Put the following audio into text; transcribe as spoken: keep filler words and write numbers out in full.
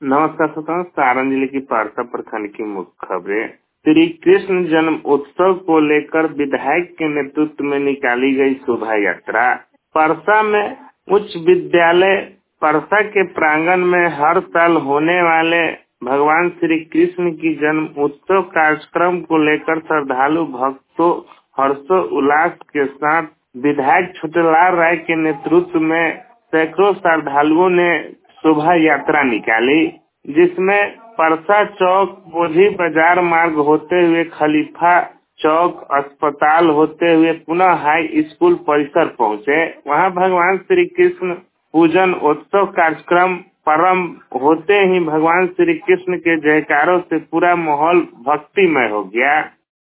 नमस्कार श्रोताओं, सारण जिले की पारसा प्रखंड की मुख्य खबरें। श्री कृष्ण जन्म उत्सव को लेकर विधायक के नेतृत्व में निकाली गई शोभा यात्रा। परसा में उच्च विद्यालय परसा के प्रांगण में हर साल होने वाले भगवान श्री कृष्ण की जन्म उत्सव कार्यक्रम को लेकर श्रद्धालु भक्तों हर्षो उल्लास के साथ विधायक छोटेलाल राय के नेतृत्व में सैकड़ों श्रद्धालुओं ने शोभा यात्रा निकाली, जिसमें परसा चौक बोझी बाजार मार्ग होते हुए खलीफा चौक अस्पताल होते हुए पुनः हाई स्कूल परिसर पहुंचे। वहां भगवान श्री कृष्ण पूजन उत्सव कार्यक्रम प्रारंभ होते ही भगवान श्री कृष्ण के जयकारों से पूरा माहौल भक्तिमय हो गया।